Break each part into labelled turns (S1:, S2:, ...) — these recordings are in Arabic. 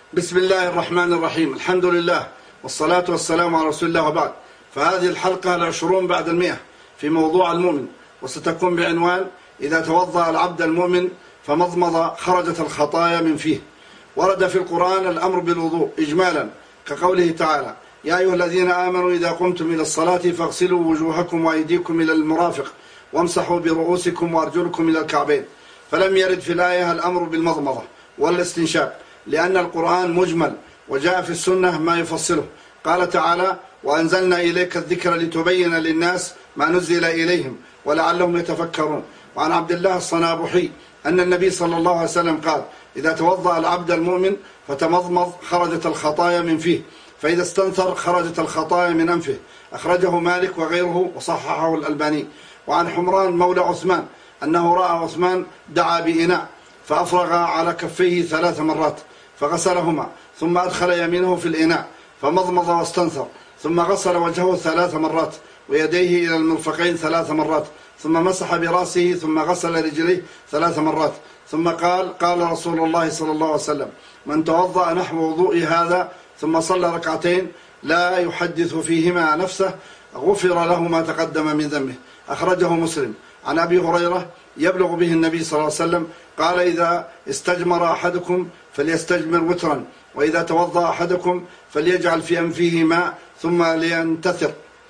S1: بسم الله الرحمن الرحيم. الحمد لله والصلاة والسلام على رسول الله، وبعد. فهذه الحلقة 20 بعد 100 في موضوع المؤمن، وستكون بعنوان: إذا توضأ العبد المؤمن فمضمض خرجت الخطايا من فيه. ورد في القرآن الأمر بالوضوء إجمالا، كقوله تعالى: يا أيها الذين آمنوا إذا قمتم إلى الصلاة فاغسلوا وجوهكم وأيديكم إلى المرافق وامسحوا برؤوسكم وأرجلكم إلى الكعبين. فلم يرد في الآية الأمر بالمضمضة والاستنشاق، لأن القرآن مجمل، وجاء في السنة ما يفصله. قال تعالى: وأنزلنا إليك الذكر لتبين للناس ما نزل إليهم ولعلهم يتفكرون. وعن عبد الله الصنابحي أن النبي صلى الله عليه وسلم قال: إذا توضأ العبد المؤمن فتمضمض خرجت الخطايا من فيه، فإذا استنثر خرجت الخطايا من أنفه. أخرجه مالك وغيره وصححه الألباني. وعن حمران مولى عثمان أنه رأى عثمان دعا بإناء فأفرغ على كفيه 3 مرات فغسلهما، ثم أدخل يمينه في الإناء فمضمض واستنثر، ثم غسل وجهه 3 مرات ويديه إلى المرفقين 3 مرات، ثم مسح برأسه، ثم غسل رجليه 3 مرات، ثم قال رسول الله صلى الله عليه وسلم: من توضأ نحو وضوء هذا ثم صلى ركعتين لا يحدث فيهما نفسه غفر له ما تقدم من ذنبه. أخرجه مسلم. عن أبي هريرة يبلغ به النبي صلى الله عليه وسلم قال: إذا استجمر أحدكم فليستجمر وترا، وإذا توضأ أحدكم فليجعل في أنفه ماء ثم لينتثر.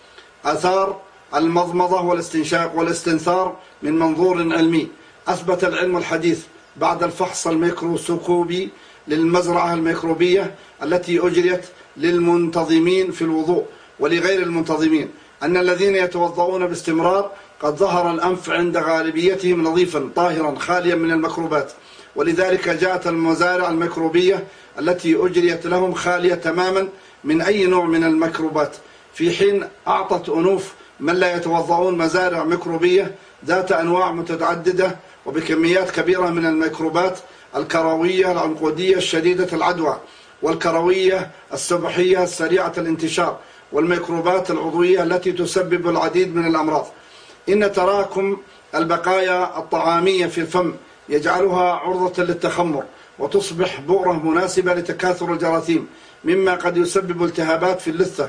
S1: آثار المضمضة والاستنشاق والاستنثار من منظور علمي. أثبت العلم الحديث بعد الفحص الميكروسكوبي للمزرعة الميكروبية التي أجريت للمنتظمين في الوضوء ولغير المنتظمين أن الذين يتوضؤون باستمرار قد ظهر الأنف عند غالبيتهم نظيفا طاهرا خاليا من الميكروبات، ولذلك جاءت المزارع الميكروبية التي أجريت لهم خالية تماما من أي نوع من الميكروبات، في حين أعطت أنوف من لا يتوضؤون مزارع ميكروبية ذات أنواع متعددة وبكميات كبيرة من الميكروبات الكروية العنقودية الشديدة العدوى، والكروية السبحية السريعة الانتشار، والميكروبات العضوية التي تسبب العديد من الأمراض. إن تراكم البقايا الطعامية في الفم يجعلها عرضة للتخمر، وتصبح بؤرة مناسبة لتكاثر الجراثيم، مما قد يسبب التهابات في اللثة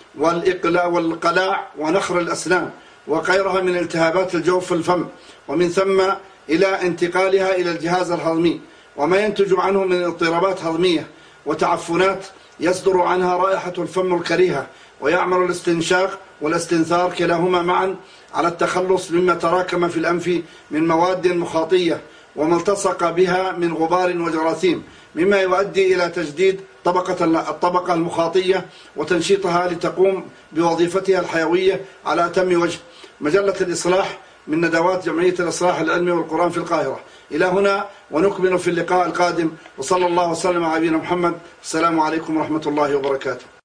S1: والقلاع ونخر الأسنان وغيرها من التهابات الجوف في الفم، ومن ثم إلى انتقالها إلى الجهاز الهضمي، وما ينتج عنه من اضطرابات هضمية وتعفنات يصدر عنها رائحة الفم الكريهة. ويعمل الاستنشاق والاستنثار كلاهما معا على التخلص مما تراكم في الأنف من مواد مخاطية وما التصق بها من غبار وجراثيم، مما يؤدي إلى تجديد الطبقة المخاطية وتنشيطها لتقوم بوظيفتها الحيوية على أتم وجه. مجلة الإصلاح من ندوات جمعية الإصلاح العلمي والقرآن في القاهرة. إلى هنا، ونكمل في اللقاء القادم، وصلى الله وسلم على نبينا محمد. السلام عليكم ورحمة الله وبركاته.